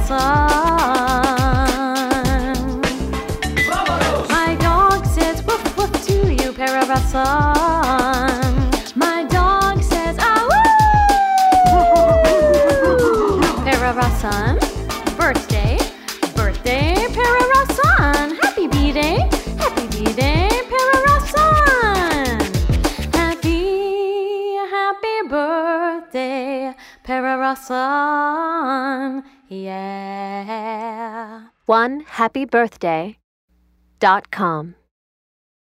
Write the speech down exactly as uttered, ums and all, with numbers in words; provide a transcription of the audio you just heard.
Pararasan. My dog says woof woof to you, Pararasan. My dog says ah woo. Pararasan. Birthday, birthday, Pararasan. Happy B-Day, happy B-Day, Pararasan. Happy, happy birthday, Pararasan. Yeah. one happy birthday dot com